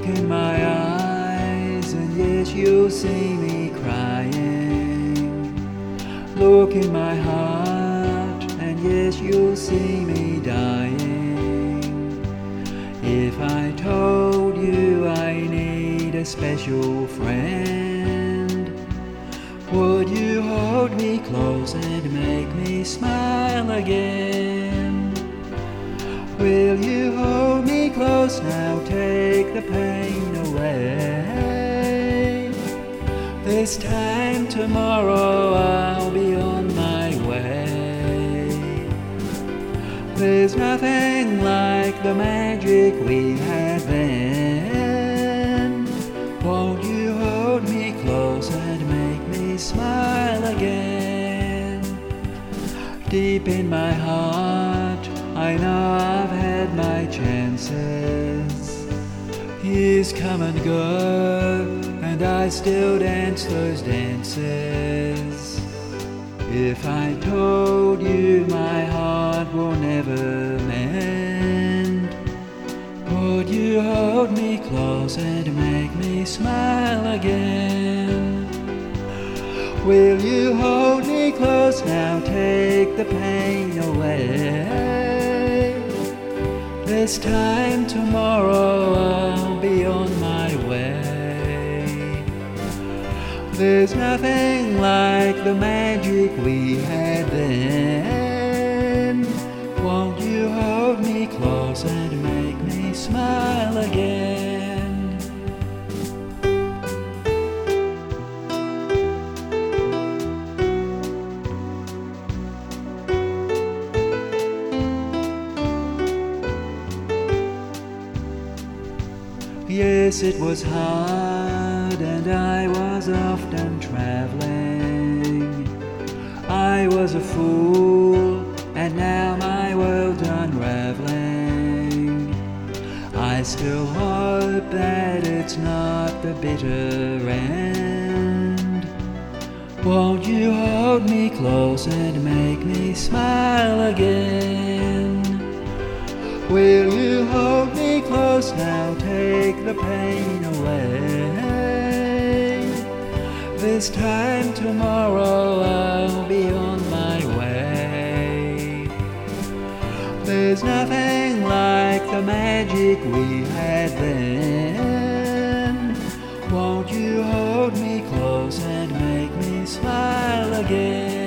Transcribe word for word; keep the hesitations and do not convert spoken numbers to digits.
Look in my eyes and yet you'll see me crying. Look in my heart and yet you'll see me dying. If I told you I need a special friend, would you hold me close and make me smile again? Will you hold me close now, take the pain away? This time tomorrow I'll be on my way. There's nothing like the magic we had then. Won't you hold me close and make me smile again? Deep in my heart I know I've had my chances. Years come and go, and I still dance those dances. If I told you my heart will never mend, would you hold me close and make me smile again? Will you hold me close now, take the pain away? This time tomorrow I'll be on my way. There's nothing like the magic we had then. Won't you hold me close and make me smile again? Yes, it was hard, and I was often traveling. I was a fool, and now my world's unraveling. I still hope that it's not the bitter end. Won't you hold me close and make me smile again? Will you hold me close now, take the pain away? This time tomorrow I'll be on my way. There's nothing like the magic we had then. Won't you hold me close and make me smile again?